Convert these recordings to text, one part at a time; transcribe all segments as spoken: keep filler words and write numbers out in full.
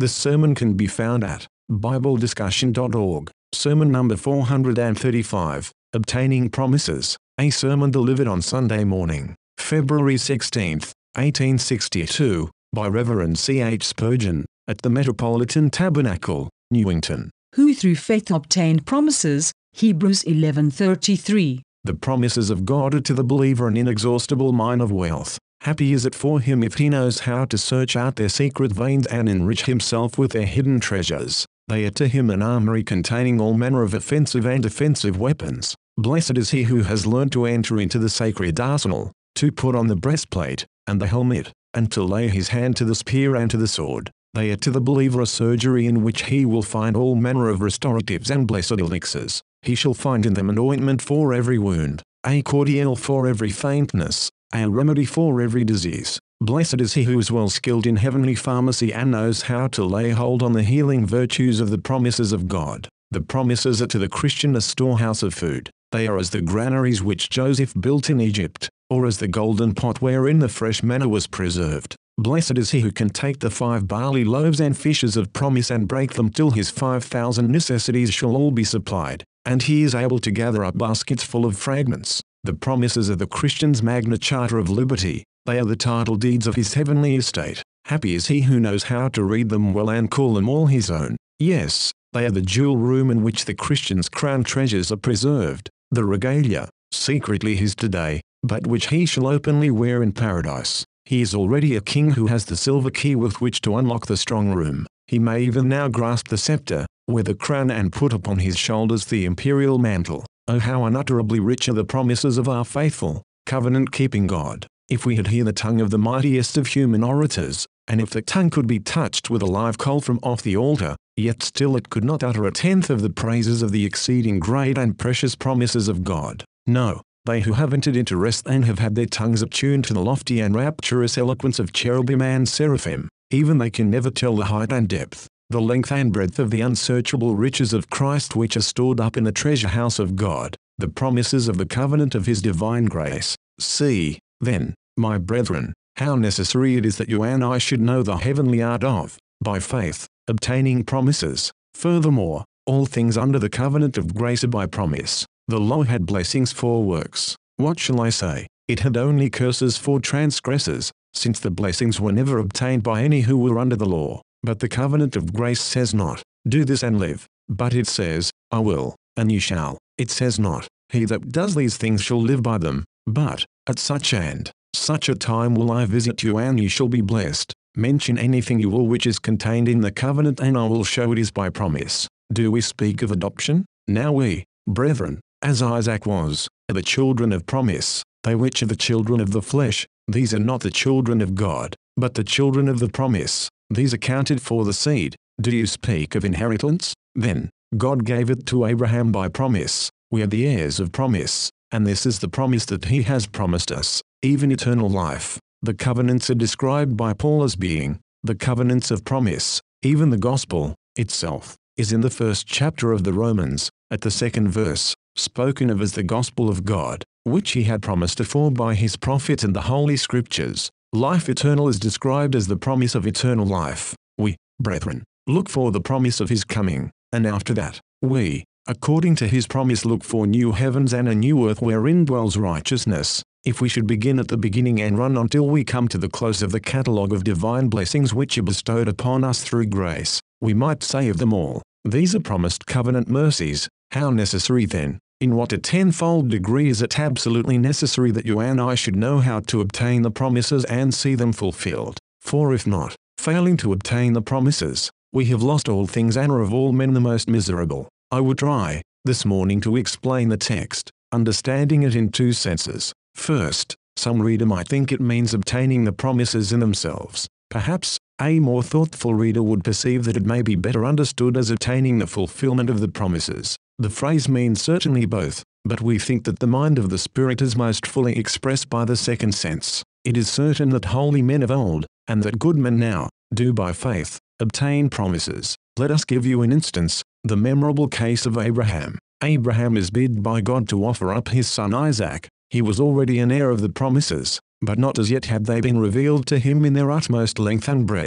This sermon can be found at bible discussion dot org. Sermon number four hundred thirty-five, Obtaining Promises, a sermon delivered on Sunday morning, February sixteenth, eighteen sixty-two, by Reverend C H Spurgeon, at the Metropolitan Tabernacle, Newington. Who through faith obtained promises, Hebrews eleven thirty-three. The promises of God are to the believer an inexhaustible mine of wealth. Happy is it for him if he knows how to search out their secret veins and enrich himself with their hidden treasures. They are to him an armory containing all manner of offensive and defensive weapons. Blessed is he who has learned to enter into the sacred arsenal, to put on the breastplate, and the helmet, and to lay his hand to the spear and to the sword. They are to the believer a surgery in which he will find all manner of restoratives and blessed elixirs. He shall find in them an ointment for every wound, a cordial for every faintness, a remedy for every disease. Blessed is he who is well skilled in heavenly pharmacy and knows how to lay hold on the healing virtues of the promises of God. The promises are to the Christian a storehouse of food. They are as the granaries which Joseph built in Egypt, or as the golden pot wherein the fresh manna was preserved. Blessed is he who can take the five barley loaves and fishes of promise and break them till his five thousand necessities shall all be supplied, and he is able to gather up baskets full of fragments. The promises are the Christian's Magna Charta of liberty. They are the title deeds of his heavenly estate. Happy is he who knows how to read them well and call them all his own. Yes, they are the jewel room in which the Christian's crown treasures are preserved, the regalia, secretly his today, but which he shall openly wear in paradise. He is already a king who has the silver key with which to unlock the strong room. He may even now grasp the scepter, wear the crown and put upon his shoulders the imperial mantle. Oh, how unutterably rich are the promises of our faithful, covenant-keeping God! If we had hear the tongue of the mightiest of human orators, and if the tongue could be touched with a live coal from off the altar, yet still it could not utter a tenth of the praises of the exceeding great and precious promises of God. No, they who have entered into rest and have had their tongues attuned to the lofty and rapturous eloquence of cherubim and seraphim, even they can never tell the height and depth, the length and breadth of the unsearchable riches of Christ which are stored up in the treasure house of God, the promises of the covenant of his divine grace. See, then, my brethren, how necessary it is that you and I should know the heavenly art of, by faith, obtaining promises. Furthermore, all things under the covenant of grace are by promise. The law had blessings for works. What shall I say? It had only curses for transgressors, since the blessings were never obtained by any who were under the law. But the covenant of grace says not, do this and live, but it says, I will, and you shall. It says not, he that does these things shall live by them, but, at such and such a time will I visit you and you shall be blessed. Mention anything you will which is contained in the covenant and I will show it is by promise. Do we speak of adoption? Now we, brethren, as Isaac was, are the children of promise. They which are the children of the flesh, these are not the children of God, but the children of the promise. These are counted for the seed. Do you speak of inheritance? Then, God gave it to Abraham by promise. We are the heirs of promise, and this is the promise that he has promised us, even eternal life. The covenants are described by Paul as being the covenants of promise. Even the gospel itself is in the first chapter of the Romans, at the second verse, spoken of as the gospel of God, which he had promised afore by his prophets and the holy scriptures. Life eternal is described as the promise of eternal life. We, brethren, look for the promise of his coming, and after that, we, according to his promise, look for new heavens and a new earth wherein dwells righteousness. If we should begin at the beginning and run until we come to the close of the catalogue of divine blessings which are bestowed upon us through grace, we might say of them all, these are promised covenant mercies. How necessary then, in what a tenfold degree is it absolutely necessary that you and I should know how to obtain the promises and see them fulfilled. For if not, failing to obtain the promises, we have lost all things and are of all men the most miserable. I would try, this morning, to explain the text, understanding it in two senses. First, some reader might think it means obtaining the promises in themselves. Perhaps, a more thoughtful reader would perceive that it may be better understood as attaining the fulfillment of the promises. The phrase means certainly both, but we think that the mind of the Spirit is most fully expressed by the second sense. It is certain that holy men of old, and that good men now, do by faith, obtain promises. Let us give you an instance, the memorable case of Abraham. Abraham is bid by God to offer up his son Isaac. He was already an heir of the promises, but not as yet had they been revealed to him in their utmost length and breadth.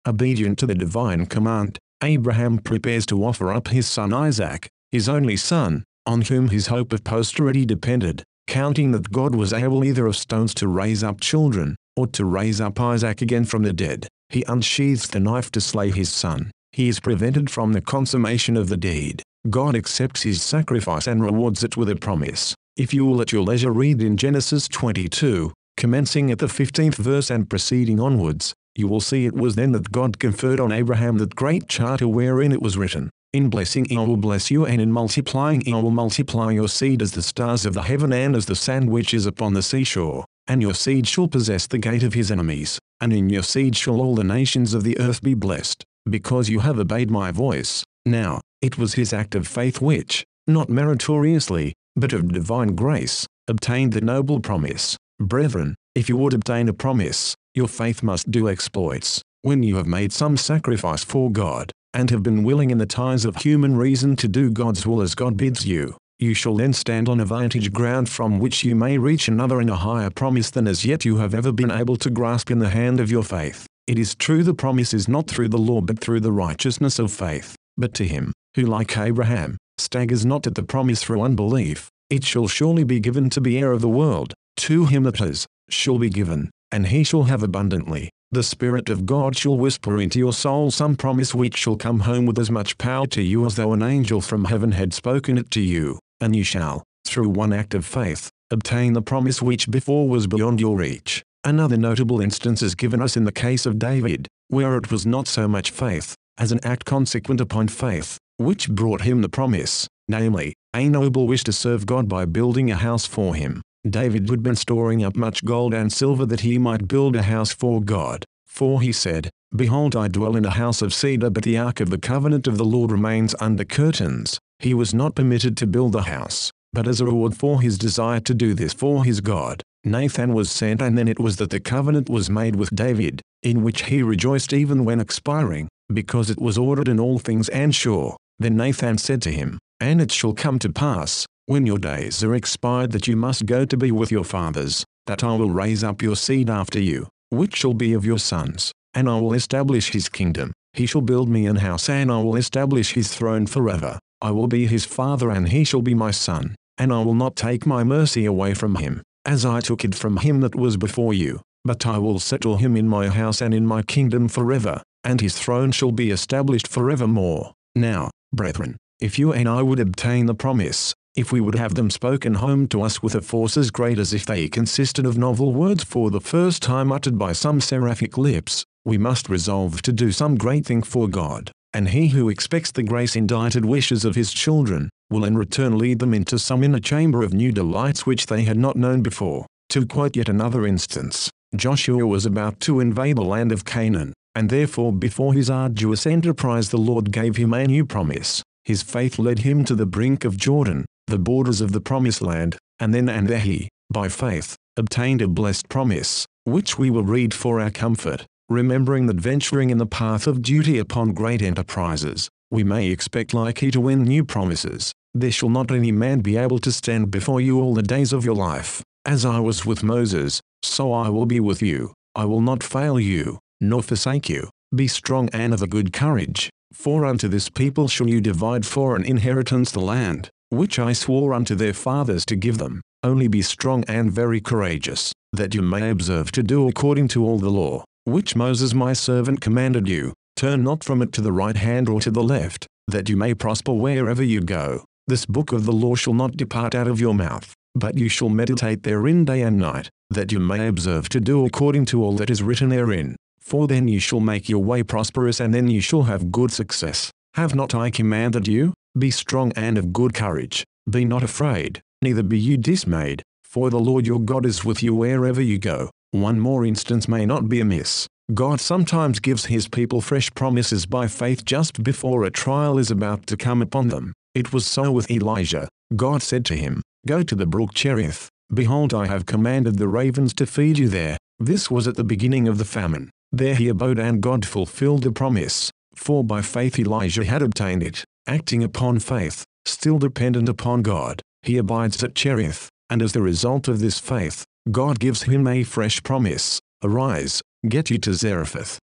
Obedient to the divine command, Abraham prepares to offer up his son Isaac, his only son, on whom his hope of posterity depended, counting that God was able either of stones to raise up children, or to raise up Isaac again from the dead. He unsheathes the knife to slay his son. He is prevented from the consummation of the deed. God accepts his sacrifice and rewards it with a promise. If you will at your leisure read in Genesis twenty-two, commencing at the fifteenth verse and proceeding onwards, you will see it was then that God conferred on Abraham that great charter wherein it was written, "In blessing I will bless you, and in multiplying I will multiply your seed as the stars of the heaven and as the sand which is upon the seashore. And your seed shall possess the gate of his enemies, and in your seed shall all the nations of the earth be blessed, because you have obeyed my voice." Now, it was his act of faith which, not meritoriously, but of divine grace, obtained the noble promise. Brethren, if you would obtain a promise, your faith must do exploits. When you have made some sacrifice for God, and have been willing in the ties of human reason to do God's will as God bids you, you shall then stand on a vantage ground from which you may reach another and a higher promise than as yet you have ever been able to grasp in the hand of your faith. It is true the promise is not through the law but through the righteousness of faith. But to him, who like Abraham, staggers not at the promise through unbelief, it shall surely be given to be heir of the world. To him that has, shall be given, and he shall have abundantly. The Spirit of God shall whisper into your soul some promise which shall come home with as much power to you as though an angel from heaven had spoken it to you, and you shall, through one act of faith, obtain the promise which before was beyond your reach. Another notable instance is given us in the case of David, where it was not so much faith, as an act consequent upon faith, which brought him the promise, namely, a noble wish to serve God by building a house for him. David had been storing up much gold and silver that he might build a house for God, for he said, "Behold, I dwell in a house of cedar, but the ark of the covenant of the Lord remains under curtains." He was not permitted to build the house, but as a reward for his desire to do this for his God, Nathan was sent, and then it was that the covenant was made with David, in which he rejoiced even when expiring, because it was ordered in all things and sure. Then Nathan said to him, "And it shall come to pass, when your days are expired, that you must go to be with your fathers, that I will raise up your seed after you, which shall be of your sons, and I will establish his kingdom. He shall build me an house, and I will establish his throne forever. I will be his father, and he shall be my son, and I will not take my mercy away from him, as I took it from him that was before you, but I will settle him in my house and in my kingdom forever, and his throne shall be established forevermore." Now, brethren, if you and I would obtain the promise, if we would have them spoken home to us with a force as great as if they consisted of novel words for the first time uttered by some seraphic lips, we must resolve to do some great thing for God, and he who expects the grace-indited wishes of his children, will in return lead them into some inner chamber of new delights which they had not known before. To quote yet another instance, Joshua was about to invade the land of Canaan, and therefore before his arduous enterprise the Lord gave him a new promise. His faith led him to the brink of Jordan, the borders of the promised land, and then and there he, by faith, obtained a blessed promise, which we will read for our comfort, remembering that venturing in the path of duty upon great enterprises, we may expect like he to win new promises. "There shall not any man be able to stand before you all the days of your life. As I was with Moses, so I will be with you. I will not fail you, nor forsake you. Be strong and of a good courage, for unto this people shall you divide for an inheritance the land, which I swore unto their fathers to give them. Only be strong and very courageous, that you may observe to do according to all the law, which Moses my servant commanded you. Turn not from it to the right hand or to the left, that you may prosper wherever you go. This book of the law shall not depart out of your mouth, but you shall meditate therein day and night, that you may observe to do according to all that is written therein. For then you shall make your way prosperous, and then you shall have good success. Have not I commanded you? Be strong and of good courage. Be not afraid, neither be you dismayed, for the Lord your God is with you wherever you go." One more instance may not be amiss. God sometimes gives his people fresh promises by faith just before a trial is about to come upon them. It was so with Elijah. God said to him, "Go to the brook Cherith. Behold, I have commanded the ravens to feed you there." This was at the beginning of the famine. There he abode, and God fulfilled the promise, for by faith Elijah had obtained it. Acting upon faith, still dependent upon God, he abides at Cherith, and as the result of this faith, God gives him a fresh promise. "Arise, get you to Zarephath,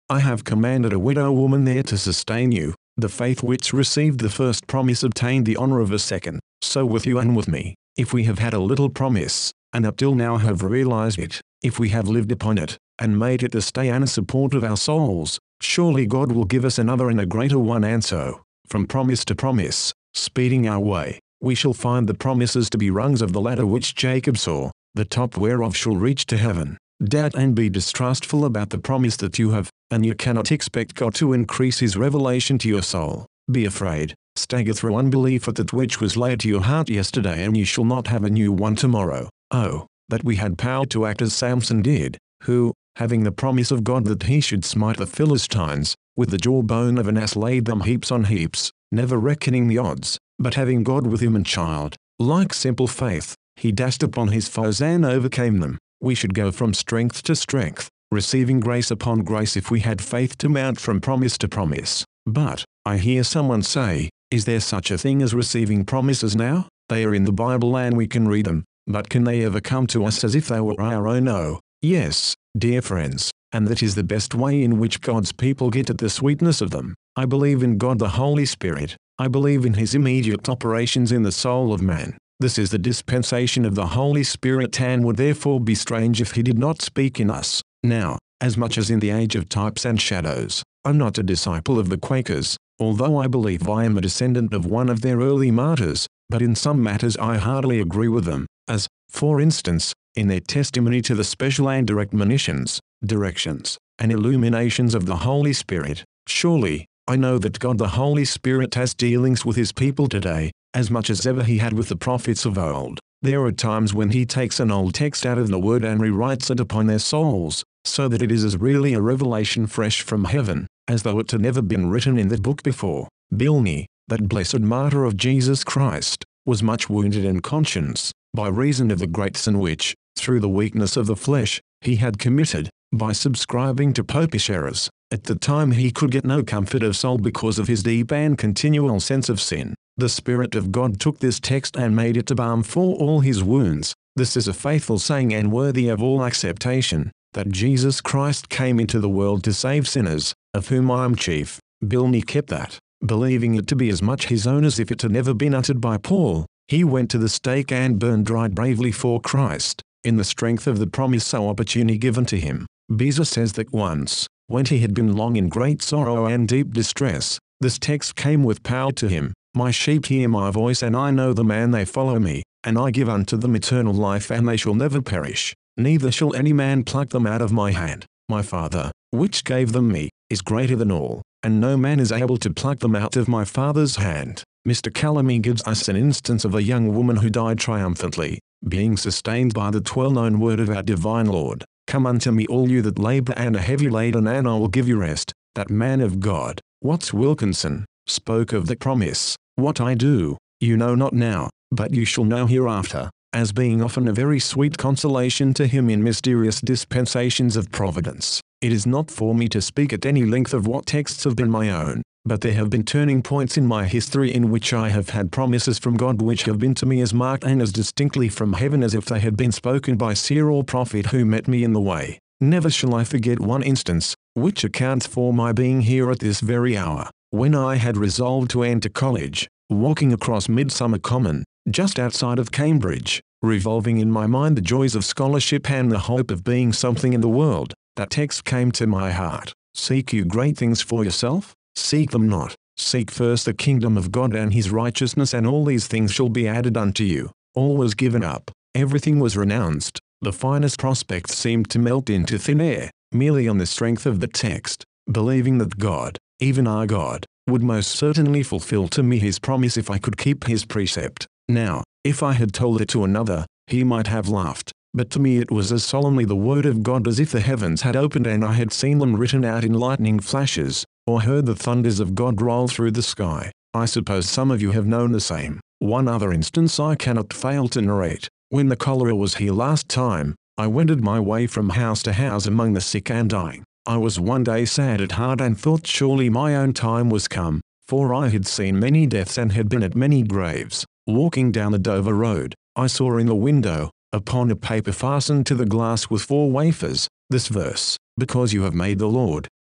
I have commanded a widow woman there to sustain you. The faith which received the first promise obtained the honor of a second. So with you and with me, if we have had a little promise, and up till now have realized it, if we have lived upon it, and made it the stay and support of our souls, surely God will give us another and a greater one. And so, from promise to promise, speeding our way, we shall find the promises to be rungs of the ladder which Jacob saw, the top whereof shall reach to heaven. Doubt and be distrustful about the promise that you have, and you cannot expect God to increase his revelation to your soul. Be afraid, stagger through unbelief at that which was laid to your heart yesterday, and you shall not have a new one tomorrow. Oh, that we had power to act as Samson did, who, having the promise of God that he should smite the Philistines, with the jawbone of an ass laid them heaps on heaps, never reckoning the odds, but having God with him and child, like simple faith, he dashed upon his foes and overcame them. We should go from strength to strength, receiving grace upon grace if we had faith to mount from promise to promise. But, I hear someone say, is there such a thing as receiving promises now? They are in the Bible and we can read them, but can they ever come to us as if they were our own? Oh, yes, dear friends, and that is the best way in which God's people get at the sweetness of them. I believe in God the Holy Spirit. I believe in his immediate operations in the soul of man. This is the dispensation of the Holy Spirit, and would therefore be strange if he did not speak in us. Now, as much as in the age of types and shadows, I'm not a disciple of the Quakers, although I believe I am a descendant of one of their early martyrs, but in some matters I hardly agree with them, as, for instance, in their testimony to the special and direct monitions, directions, and illuminations of the Holy Spirit. Surely, I know that God the Holy Spirit has dealings with his people today, as much as ever he had with the prophets of old. There are times when he takes an old text out of the Word and rewrites it upon their souls, so that it is as really a revelation fresh from heaven, as though it had never been written in that book before. Bilney, that blessed martyr of Jesus Christ, was much wounded in conscience, by reason of the great sin which, through the weakness of the flesh, he had committed, by subscribing to popish errors. At the time he could get no comfort of soul because of his deep and continual sense of sin. The Spirit of God took this text and made it a balm for all his wounds. This is a faithful saying and worthy of all acceptation, that Jesus Christ came into the world to save sinners, of whom I am chief. Bilney kept that, believing it to be as much his own as if it had never been uttered by Paul. He went to the stake and burned right bravely for Christ, in the strength of the promise so opportunely given to him. Beza says that once, when he had been long in great sorrow and deep distress, this text came with power to him. My sheep hear my voice, and I know them, and they follow me, and I give unto them eternal life, and they shall never perish, neither shall any man pluck them out of my hand. My Father, which gave them me, is greater than all, and no man is able to pluck them out of my Father's hand. Mister Calamy gives us an instance of a young woman who died triumphantly, being sustained by the well-known word of our divine Lord. Come unto me all you that labor and are heavy laden, and I will give you rest. That man of God, Watts Wilkinson, spoke of the promise, what I do, you know not now, but you shall know hereafter, as being often a very sweet consolation to him in mysterious dispensations of providence. It is not for me to speak at any length of what texts have been my own, but there have been turning points in my history in which I have had promises from God which have been to me as marked and as distinctly from heaven as if they had been spoken by seer or prophet who met me in the way. Never shall I forget one instance, which accounts for my being here at this very hour, when I had resolved to enter college, walking across Midsummer Common, just outside of Cambridge, revolving in my mind the joys of scholarship and the hope of being something in the world. That text came to my heart. Seek you great things for yourself? Seek them not. Seek first the kingdom of God and his righteousness, and all these things shall be added unto you. All was given up. Everything was renounced. The finest prospects seemed to melt into thin air, merely on the strength of the text, believing that God, even our God, would most certainly fulfill to me his promise if I could keep his precept. Now, if I had told it to another, he might have laughed, but to me it was as solemnly the word of God as if the heavens had opened and I had seen them written out in lightning flashes, or heard the thunders of God roll through the sky. I suppose some of you have known the same. One other instance I cannot fail to narrate. When the cholera was here last time, I wended my way from house to house among the sick and dying. I was one day sad at heart and thought surely my own time was come, for I had seen many deaths and had been at many graves. Walking down the Dover Road, I saw in the window, upon a paper fastened to the glass with four wafers, this verse: Because you have made the Lord,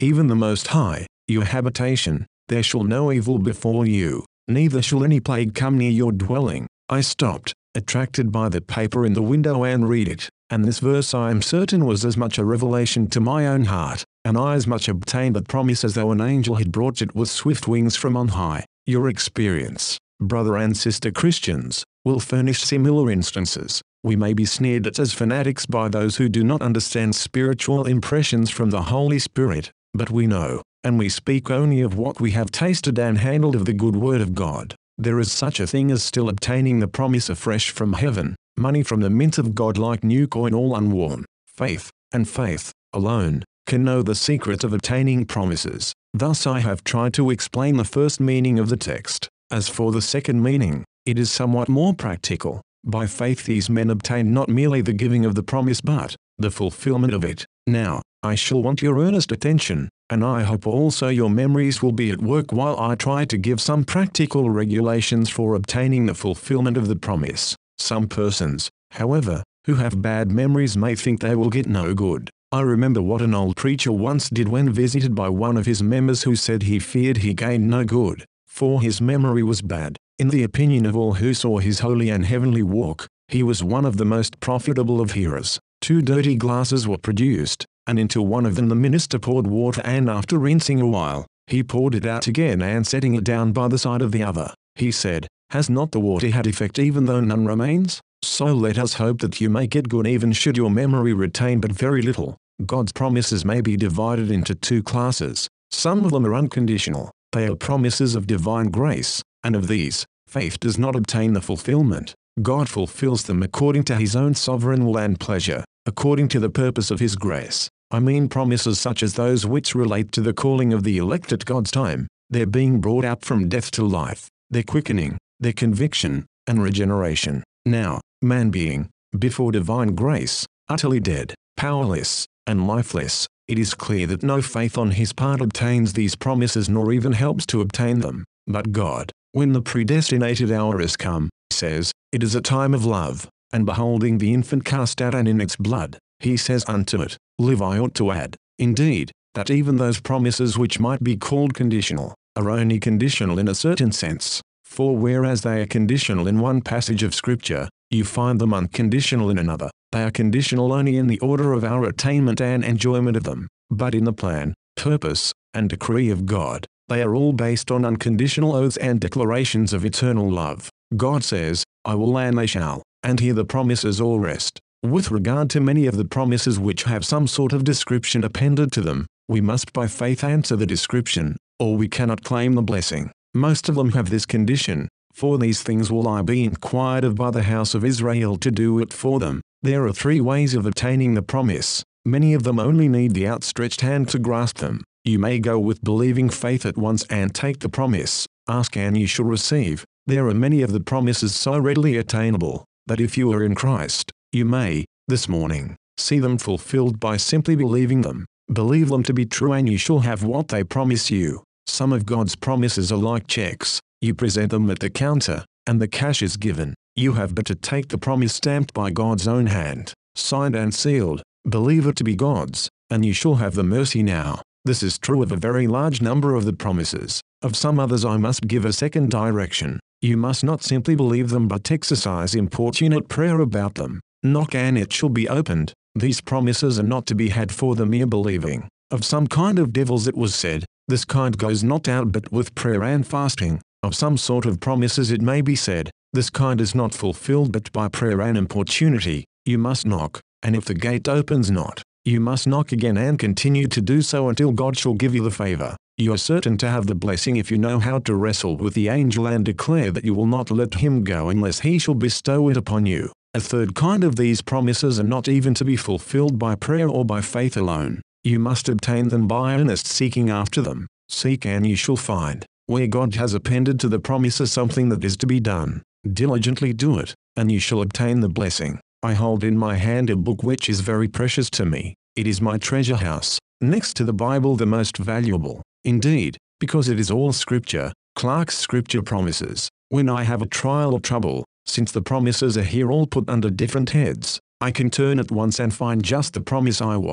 even the Most High, your habitation, there shall no evil befall you, neither shall any plague come near your dwelling. I stopped, attracted by the paper in the window, and read it, and this verse I am certain was as much a revelation to my own heart, and I as much obtained that promise as though an angel had brought it with swift wings from on high. Your experience, brother and sister Christians, will furnish similar instances. We may be sneered at as fanatics by those who do not understand spiritual impressions from the Holy Spirit, but we know, and we speak only of what we have tasted and handled of the good word of God. There is such a thing as still obtaining the promise afresh from heaven, money from the mint of God like new coin all unworn. Faith, and faith alone, can know the secret of obtaining promises. Thus I have tried to explain the first meaning of the text. As for the second meaning, it is somewhat more practical. By faith these men obtained not merely the giving of the promise but the fulfillment of it. Now, I shall want your earnest attention, and I hope also your memories will be at work while I try to give some practical regulations for obtaining the fulfillment of the promise. Some persons, however, who have bad memories may think they will get no good. I remember what an old preacher once did when visited by one of his members who said he feared he gained no good, for his memory was bad. In the opinion of all who saw his holy and heavenly walk, he was one of the most profitable of hearers. Two dirty glasses were produced, and into one of them the minister poured water, and after rinsing a while, he poured it out again, and setting it down by the side of the other, he said, "Has not the water had effect even though none remains? So let us hope that you may get good even should your memory retain but very little." God's promises may be divided into two classes. Some of them are unconditional. They are promises of divine grace, and of these, faith does not obtain the fulfillment. God fulfills them according to his own sovereign will and pleasure, according to the purpose of his grace. I mean promises such as those which relate to the calling of the elect at God's time, their being brought out from death to life, their quickening, their conviction, and regeneration. Now, man being, before divine grace, utterly dead, powerless, and lifeless, it is clear that no faith on his part obtains these promises nor even helps to obtain them. But God, when the predestinated hour is come, says, "It is a time of love," and beholding the infant cast out and in its blood, he says unto it, "Live." I ought to add, indeed, that even those promises which might be called conditional, are only conditional in a certain sense, for whereas they are conditional in one passage of Scripture, you find them unconditional in another. They are conditional only in the order of our attainment and enjoyment of them, but in the plan, purpose, and decree of God, they are all based on unconditional oaths and declarations of eternal love. God says, "I will and they shall," and here the promises all rest. With regard to many of the promises which have some sort of description appended to them, we must by faith answer the description, or we cannot claim the blessing. Most of them have this condition, "For these things will I be inquired of by the house of Israel to do it for them." There are three ways of obtaining the promise. Many of them only need the outstretched hand to grasp them. You may go with believing faith at once and take the promise. Ask and you shall receive. There are many of the promises so readily attainable, that if you are in Christ, you may, this morning, see them fulfilled by simply believing them. Believe them to be true and you shall have what they promise you. Some of God's promises are like checks. You present them at the counter, and the cash is given. You have but to take the promise stamped by God's own hand, signed and sealed, believe it to be God's, and you shall have the mercy now. This is true of a very large number of the promises. Of some others I must give a second direction. You must not simply believe them but exercise importunate prayer about them. Knock and it shall be opened. These promises are not to be had for the mere believing. Of some kind of devils it was said, "This kind goes not out but with prayer and fasting." Of some sort of promises it may be said, "This kind is not fulfilled but by prayer and importunity." You must knock, and if the gate opens not, you must knock again and continue to do so until God shall give you the favor. You are certain to have the blessing if you know how to wrestle with the angel and declare that you will not let him go unless he shall bestow it upon you. A third kind of these promises are not even to be fulfilled by prayer or by faith alone. You must obtain them by earnest seeking after them. Seek and you shall find. Where God has appended to the promises something that is to be done, diligently do it, and you shall obtain the blessing. I hold in my hand a book which is very precious to me. It is my treasure house, next to the Bible the most valuable, indeed, because it is all Scripture, Clarke's Scripture Promises. When I have a trial or trouble, since the promises are here all put under different heads, I can turn at once and find just the promise I want.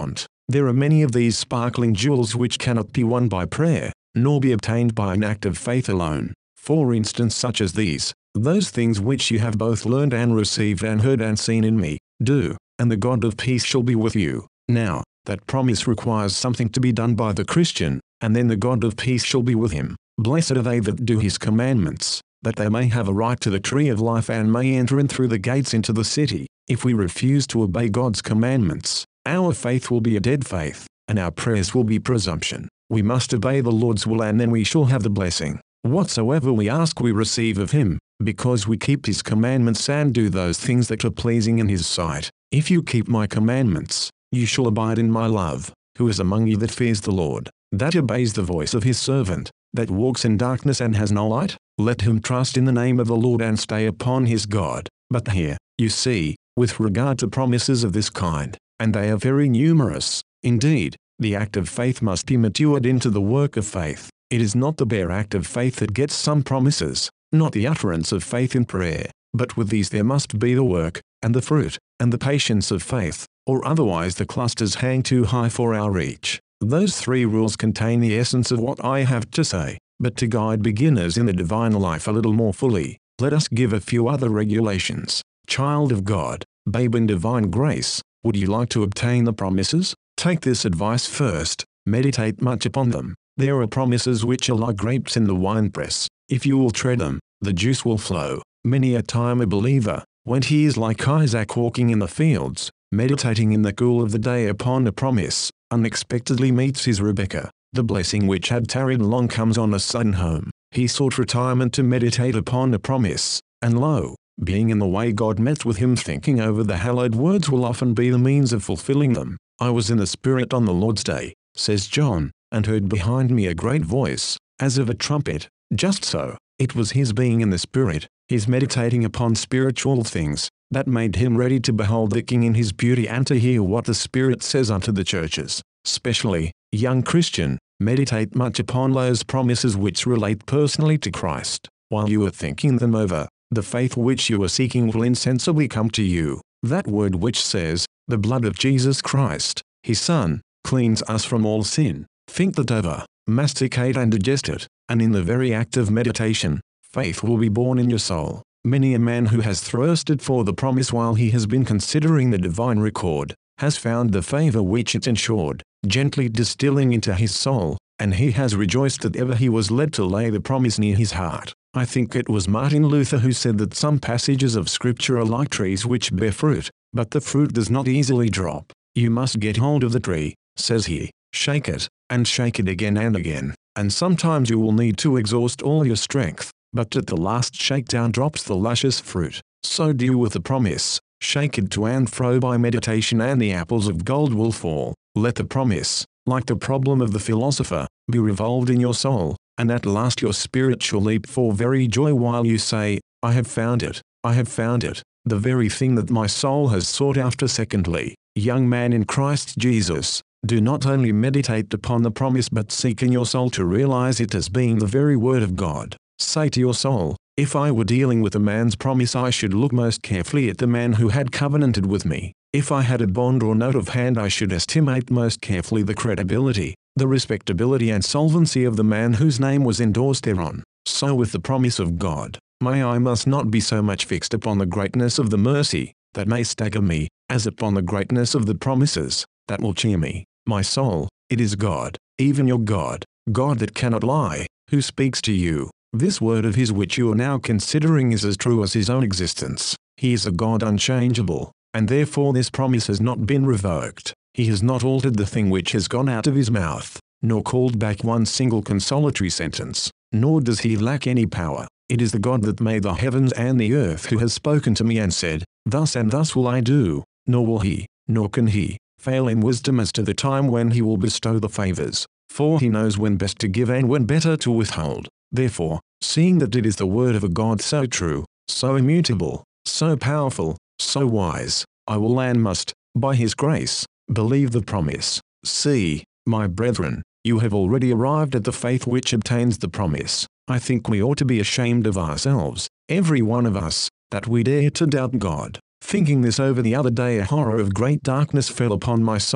There are many of these sparkling jewels which cannot be won by prayer, nor be obtained by an act of faith alone. For instance, such as these, those things which you have both learned and received and heard and seen in me, do, and the God of peace shall be with you. Now, that promise requires something to be done by the Christian, and then the God of peace shall be with him. Blessed are they that do his commandments, that they may have a right to the tree of life and may enter in through the gates into the city. If we refuse to obey God's commandments, our faith will be a dead faith, and our prayers will be presumption. We must obey the Lord's will, and then we shall have the blessing. Whatsoever we ask we receive of him, because we keep his commandments and do those things that are pleasing in his sight. If you keep my commandments, you shall abide in my love. Who is among you that fears the Lord, that obeys the voice of his servant, that walks in darkness and has no light? Let him trust in the name of the Lord and stay upon his God. But here, you see, with regard to promises of this kind, and they are very numerous, indeed, the act of faith must be matured into the work of faith. It is not the bare act of faith that gets some promises, not the utterance of faith in prayer, but with these there must be the work, and the fruit, and the patience of faith, or otherwise the clusters hang too high for our reach. Those three rules contain the essence of what I have to say, but to guide beginners in the divine life a little more fully, let us give a few other regulations. Child of God, babe in divine grace, would you like to obtain the promises? Take this advice first, meditate much upon them. There are promises which are like grapes in the winepress. If you will tread them, the juice will flow. Many a time a believer, when he is like Isaac walking in the fields, meditating in the cool of the day upon a promise, unexpectedly meets his Rebekah. The blessing which had tarried long comes on a sudden home. He sought retirement to meditate upon a promise, and lo, being in the way God met with him. Thinking over the hallowed words will often be the means of fulfilling them. I was in the Spirit on the Lord's day, says John, and heard behind me a great voice, as of a trumpet. Just so, it was his being in the Spirit, his meditating upon spiritual things, that made him ready to behold the King in his beauty and to hear what the Spirit says unto the churches. Specially, young Christian, meditate much upon those promises which relate personally to Christ. While you are thinking them over, the faith which you are seeking will insensibly come to you. That word which says, the blood of Jesus Christ, his Son, cleans us from all sin. Think that over, masticate and digest it, and in the very act of meditation, faith will be born in your soul. Many a man who has thirsted for the promise while he has been considering the divine record, has found the favor which it ensured, gently distilling into his soul, and he has rejoiced that ever he was led to lay the promise near his heart. I think it was Martin Luther who said that some passages of Scripture are like trees which bear fruit, but the fruit does not easily drop. You must get hold of the tree, says he, shake it, and shake it again and again, and sometimes you will need to exhaust all your strength, but at the last shakedown drops the luscious fruit. So do with the promise, shake it to and fro by meditation and the apples of gold will fall. Let the promise, like the problem of the philosopher, be revolved in your soul, and at last your spirit shall leap for very joy while you say, I have found it, I have found it, the very thing that my soul has sought after. Secondly, young man in Christ Jesus, do not only meditate upon the promise but seek in your soul to realize it as being the very word of God. Say to your soul, if I were dealing with a man's promise I should look most carefully at the man who had covenanted with me. If I had a bond or note of hand I should estimate most carefully the credibility, the respectability and solvency of the man whose name was endorsed thereon. So with the promise of God, my eye must not be so much fixed upon the greatness of the mercy, that may stagger me, as upon the greatness of the promises, that will cheer me. My soul, it is God, even your God, God that cannot lie, who speaks to you. This word of his which you are now considering is as true as his own existence. He is a God unchangeable, and therefore this promise has not been revoked. He has not altered the thing which has gone out of his mouth, nor called back one single consolatory sentence, nor does he lack any power. It is the God that made the heavens and the earth who has spoken to me and said, thus and thus will I do, nor will he, nor can he, fail in wisdom as to the time when he will bestow the favors, for he knows when best to give and when better to withhold. Therefore, seeing that it is the word of a God so true, so immutable, so powerful, so wise, I will and must, by his grace, believe the promise. See, my brethren, you have already arrived at the faith which obtains the promise. I think we ought to be ashamed of ourselves, every one of us, that we dare to doubt God. Thinking this over the other day a horror of great darkness fell upon my soul,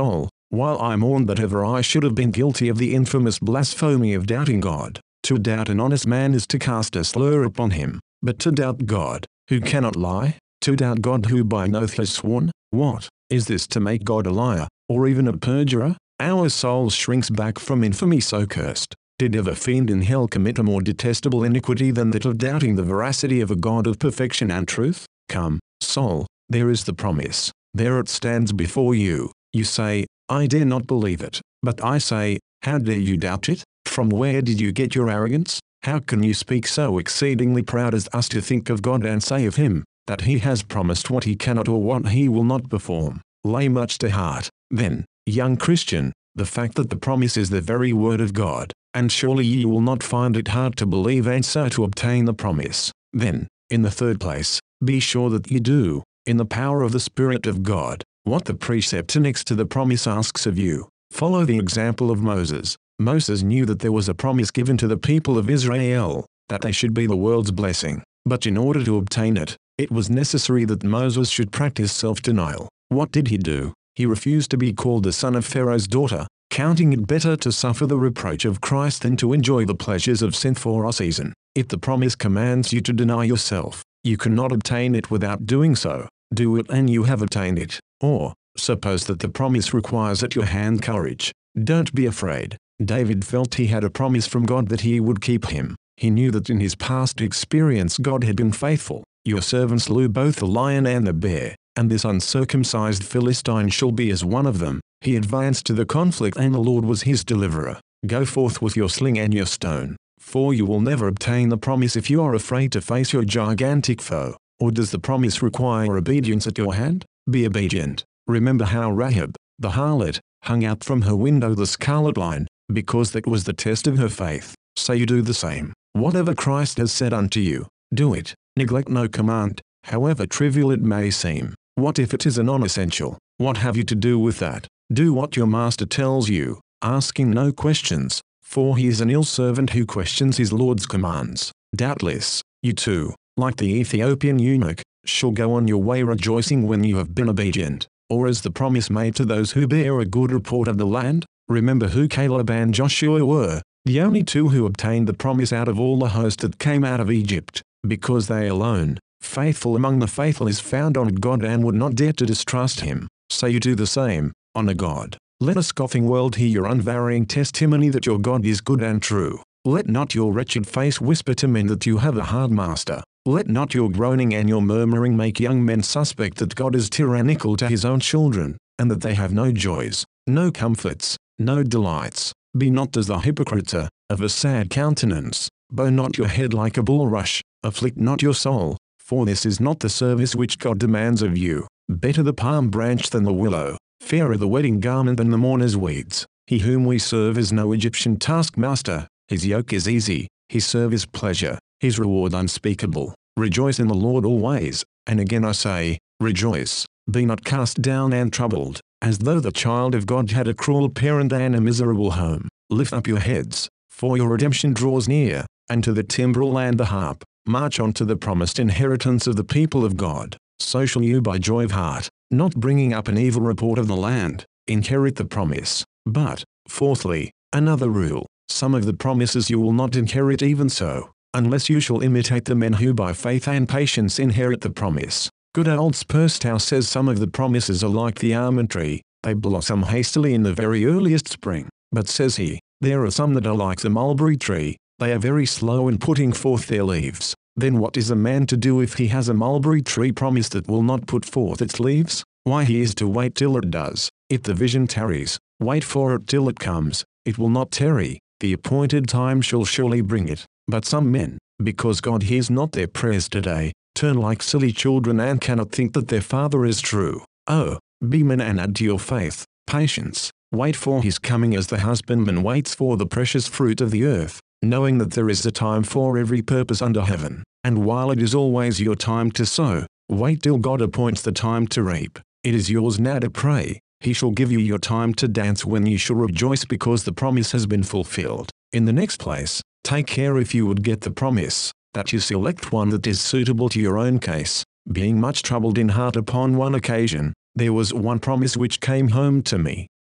while I mourned that ever I should have been guilty of the infamous blasphemy of doubting God. To doubt an honest man is to cast a slur upon him, but to doubt God, who cannot lie, to doubt God who by an oath has sworn, what is this to make God a liar, or even a perjurer? Our soul shrinks back from infamy so cursed. Did ever fiend in hell commit a more detestable iniquity than that of doubting the veracity of a God of perfection and truth? Come, soul, there is the promise. There it stands before you. You say, I dare not believe it. But I say, how dare you doubt it? From where did you get your arrogance? How can you speak so exceedingly proud as us to think of God and say of him, that he has promised what he cannot or what he will not perform? Lay much to heart, then, young Christian, the fact that the promise is the very word of God, and surely ye will not find it hard to believe and so to obtain the promise. Then, in the third place, be sure that ye do, in the power of the Spirit of God, what the precept next to the promise asks of you. Follow the example of Moses. Moses knew that there was a promise given to the people of Israel, that they should be the world's blessing. But in order to obtain it, it was necessary that Moses should practice self-denial. What did he do? He refused to be called the son of Pharaoh's daughter, counting it better to suffer the reproach of Christ than to enjoy the pleasures of sin for a season. If the promise commands you to deny yourself, you cannot obtain it without doing so. Do it and you have attained it. Or, suppose that the promise requires at your hand courage. Don't be afraid. David felt he had a promise from God that he would keep him. He knew that in his past experience God had been faithful. Your servant slew both the lion and the bear, and this uncircumcised Philistine shall be as one of them. He advanced to the conflict and the Lord was his deliverer. Go forth with your sling and your stone, for you will never obtain the promise if you are afraid to face your gigantic foe. Or does the promise require obedience at your hand? Be obedient. Remember how Rahab, the harlot, hung out from her window the scarlet line, because that was the test of her faith. So you do the same. Whatever Christ has said unto you, do it. Neglect no command, however trivial it may seem. What if it is a non-essential? What have you to do with that? Do what your master tells you, asking no questions, for he is an ill servant who questions his Lord's commands. Doubtless, you too, like the Ethiopian eunuch, shall go on your way rejoicing when you have been obedient. Or as the promise made to those who bear a good report of the land? Remember who Caleb and Joshua were, the only two who obtained the promise out of all the host that came out of Egypt, because they alone, faithful among the faithful, is found on God and would not dare to distrust him. So you do the same, honor God. Let a scoffing world hear your unvarying testimony that your God is good and true. Let not your wretched face whisper to men that you have a hard master. Let not your groaning and your murmuring make young men suspect that God is tyrannical to his own children, and that they have no joys, no comforts, no delights. Be not as the hypocrites are, of a sad countenance. Bow not your head like a bulrush, afflict not your soul, for this is not the service which God demands of you. Better the palm branch than the willow, fairer the wedding garment than the mourner's weeds. He whom we serve is no Egyptian taskmaster, his yoke is easy, his service pleasure, his reward unspeakable. Rejoice in the Lord always, and again I say, rejoice. Be not cast down and troubled, as though the child of God had a cruel parent and a miserable home. Lift up your heads, for your redemption draws near, and to the timbrel and the harp, march on to the promised inheritance of the people of God. So shall you by joy of heart, not bringing up an evil report of the land, inherit the promise. But, fourthly, another rule, some of the promises you will not inherit even so, unless you shall imitate the men who by faith and patience inherit the promise. Good old Spurstow says some of the promises are like the almond tree, they blossom hastily in the very earliest spring. But says he, there are some that are like the mulberry tree, they are very slow in putting forth their leaves. Then what is a man to do if he has a mulberry tree promise that will not put forth its leaves? Why, he is to wait till it does. If the vision tarries, wait for it till it comes. It will not tarry, the appointed time shall surely bring it. But some men, because God hears not their prayers today, turn like silly children and cannot think that their Father is true. Oh, be men and add to your faith patience. Wait for his coming as the husbandman waits for the precious fruit of the earth, knowing that there is a time for every purpose under heaven. And while it is always your time to sow, wait till God appoints the time to reap. It is yours now to pray. He shall give you your time to dance when you shall rejoice because the promise has been fulfilled. In the next place, take care if you would get the promise, that you select one that is suitable to your own case. Being much troubled in heart upon one occasion, there was one promise which came home to me.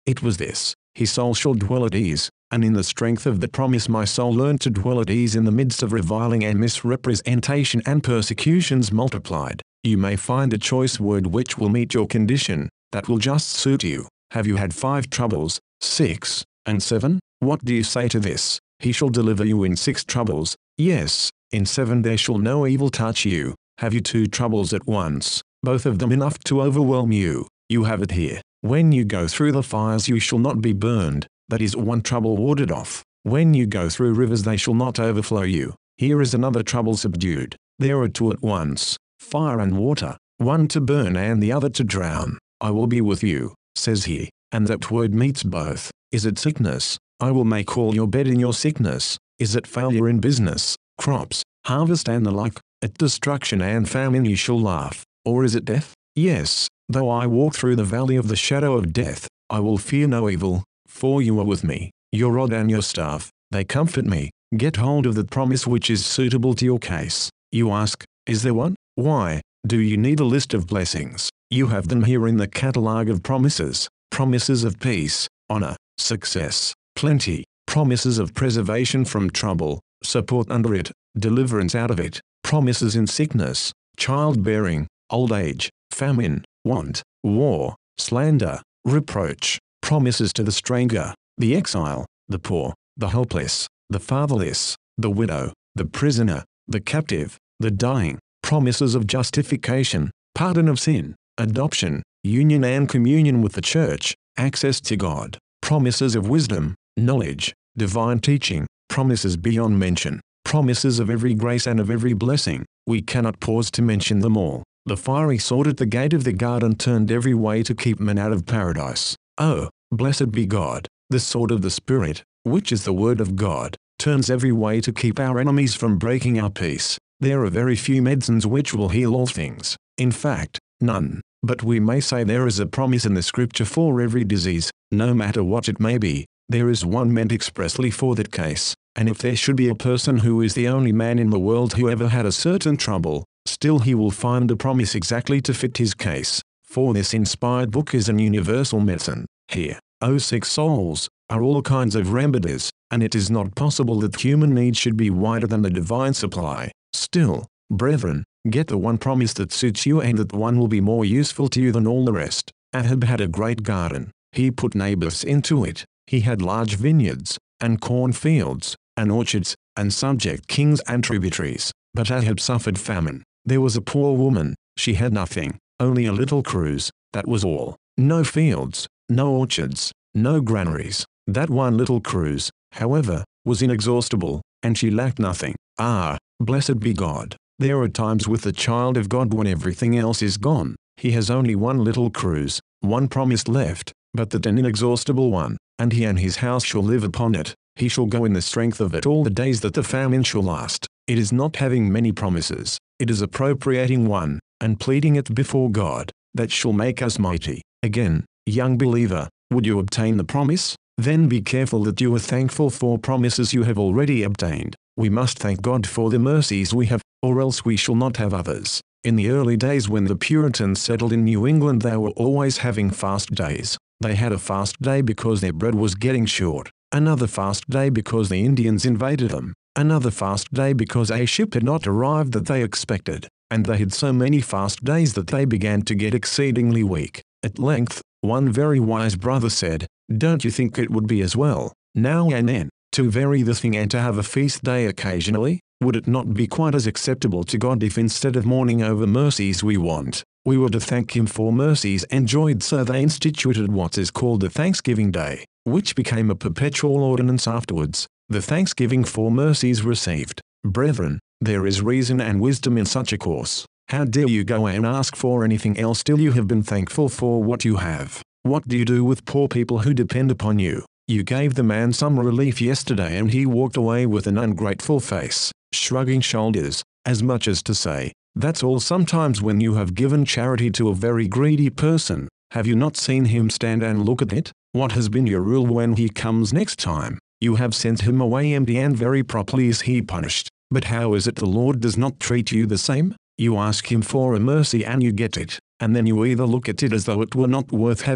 It was this: his soul shall dwell at ease, and in the strength of the promise my soul learned to dwell at ease in the midst of reviling and misrepresentation and persecutions multiplied. You may find a choice word which will meet your condition, that will just suit you. Have you had five troubles, six, and seven? What do you say to this? He shall deliver you in six troubles, yes, in seven there shall no evil touch you. Have you two troubles at once, both of them enough to overwhelm you? You have it here. When you go through the fires you shall not be burned, that is one trouble warded off. When you go through rivers they shall not overflow you. Here is another trouble subdued. There are two at once, fire and water, one to burn and the other to drown. I will be with you, says he, and that word meets both. Is it sickness? I will make all your bed in your sickness. Is it failure in business, crops, harvest and the like? At destruction and famine you shall laugh. Or is it death? Yes, though I walk through the valley of the shadow of death, I will fear no evil, for you are with me. Your rod and your staff, they comfort me. Get hold of the promise which is suitable to your case. You ask, is there one? Why, do you need a list of blessings? You have them here in the catalogue of promises. Promises of peace, honor, success, plenty, promises of preservation from trouble, support under it, deliverance out of it, promises in sickness, childbearing, old age, famine, want, war, slander, reproach, promises to the stranger, the exile, the poor, the helpless, the fatherless, the widow, the prisoner, the captive, the dying, promises of justification, pardon of sin, adoption, union and communion with the church, access to God, promises of wisdom, knowledge, divine teaching, promises beyond mention, promises of every grace and of every blessing. We cannot pause to mention them all. The fiery sword at the gate of the garden turned every way to keep men out of paradise. Oh, blessed be God! The sword of the Spirit, which is the word of God, turns every way to keep our enemies from breaking our peace. There are very few medicines which will heal all things. In fact, none. But we may say there is a promise in the scripture for every disease, no matter what it may be. There is one meant expressly for that case. And if there should be a person who is the only man in the world who ever had a certain trouble, still he will find a promise exactly to fit his case. For this inspired book is an universal medicine. Here, O sick souls, are all kinds of remedies, and it is not possible that human need should be wider than the divine supply. Still, brethren, get the one promise that suits you, and that one will be more useful to you than all the rest. Ahab had a great garden. He put Naboth into it. He had large vineyards, and cornfields, and orchards, and subject kings and tributaries. But Ahab suffered famine. There was a poor woman. She had nothing, only a little cruse, that was all. No fields, no orchards, no granaries. That one little cruse, however, was inexhaustible, and she lacked nothing. Ah, blessed be God! There are times with the child of God when everything else is gone. He has only one little cruse, one promise left, but that an inexhaustible one, and he and his house shall live upon it. He shall go in the strength of it all the days that the famine shall last. It is not having many promises, it is appropriating one, and pleading it before God, that shall make us mighty. Again, young believer, would you obtain the promise? Then be careful that you are thankful for promises you have already obtained. We must thank God for the mercies we have, or else we shall not have others. In the early days when the Puritans settled in New England, they were always having fast days. They had a fast day because their bread was getting short, another fast day because the Indians invaded them, another fast day because a ship had not arrived that they expected, and they had so many fast days that they began to get exceedingly weak. At length, one very wise brother said, "Don't you think it would be as well, now and then, to vary the thing and to have a feast day occasionally? Would it not be quite as acceptable to God if instead of mourning over mercies we want, we were to thank Him for mercies enjoyed?" So they instituted what is called the Thanksgiving Day, which became a perpetual ordinance afterwards, the thanksgiving for mercies received. Brethren, there is reason and wisdom in such a course. How dare you go and ask for anything else till you have been thankful for what you have? What do you do with poor people who depend upon you? You gave the man some relief yesterday and he walked away with an ungrateful face, shrugging shoulders, as much as to say, "That's all." Sometimes when you have given charity to a very greedy person, have you not seen him stand and look at it? What has been your rule when he comes next time? You have sent him away empty, and very properly is he punished. But how is it the Lord does not treat you the same? You ask Him for a mercy and you get it, and then you either look at it as though it were not worth having,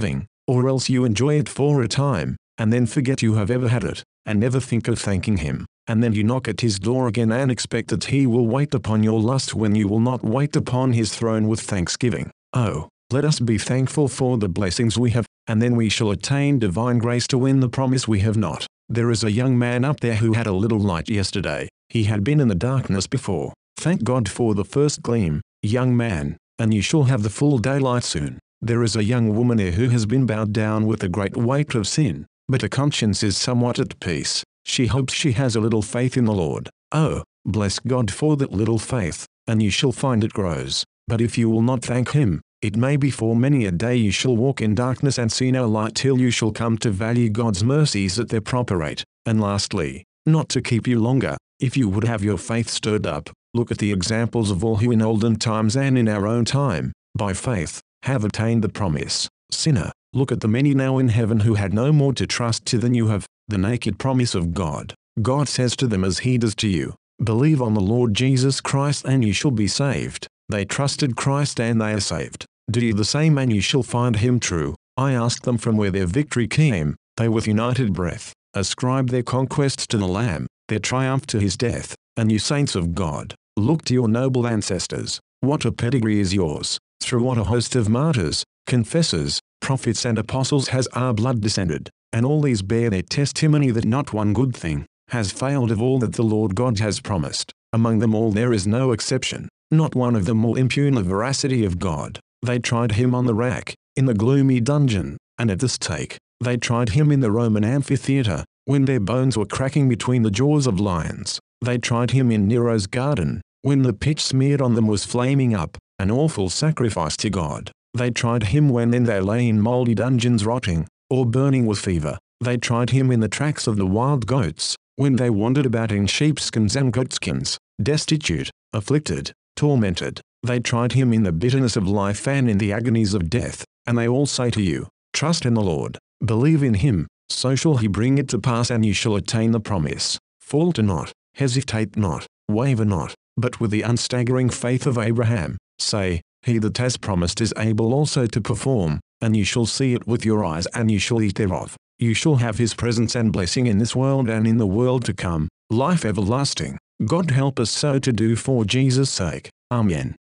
or else you enjoy it for a time, and then forget you have ever had it, and never think of thanking him, and then you knock at his door again and expect that he will wait upon your lust when you will not wait upon his throne with thanksgiving. Oh, let us be thankful for the blessings we have, and then we shall attain divine grace to win the promise we have not. There is a young man up there who had a little light yesterday. He had been in the darkness before. Thank God for the first gleam, young man, and you shall have the full daylight soon. There is a young woman here who has been bowed down with the great weight of sin, but her conscience is somewhat at peace. She hopes she has a little faith in the Lord. Oh, bless God for that little faith, and you shall find it grows. But if you will not thank him, it may be for many a day you shall walk in darkness and see no light till you shall come to value God's mercies at their proper rate. And lastly, not to keep you longer, if you would have your faith stirred up, look at the examples of all who in olden times and in our own time, by faith, have attained the promise. Sinner, look at the many now in heaven who had no more to trust to than you have, the naked promise of God. God says to them as he does to you, believe on the Lord Jesus Christ and you shall be saved. They trusted Christ and they are saved. Do you the same and you shall find him true. I asked them from where their victory came. They with united breath ascribed their conquests to the Lamb, their triumph to his death. And you saints of God, look to your noble ancestors. What a pedigree is yours. Through what a host of martyrs, confessors, prophets and apostles has our blood descended. And all these bear their testimony that not one good thing has failed of all that the Lord God has promised. Among them all there is no exception. Not one of them will impugn the veracity of God. They tried him on the rack, in the gloomy dungeon, and at the stake. They tried him in the Roman amphitheatre, when their bones were cracking between the jaws of lions. They tried him in Nero's garden, when the pitch smeared on them was flaming up, an awful sacrifice to God. They tried him when then they lay in mouldy dungeons rotting, or burning with fever. They tried him in the tracks of the wild goats, when they wandered about in sheepskins and goatskins, destitute, afflicted, tormented. They tried him in the bitterness of life and in the agonies of death, and they all say to you, trust in the Lord, believe in him, so shall he bring it to pass and you shall attain the promise. Falter not, hesitate not, waver not, but with the unstaggering faith of Abraham, say, he that has promised is able also to perform, and you shall see it with your eyes and you shall eat thereof. You shall have his presence and blessing in this world and in the world to come, life everlasting. God help us so to do for Jesus' sake. Amen.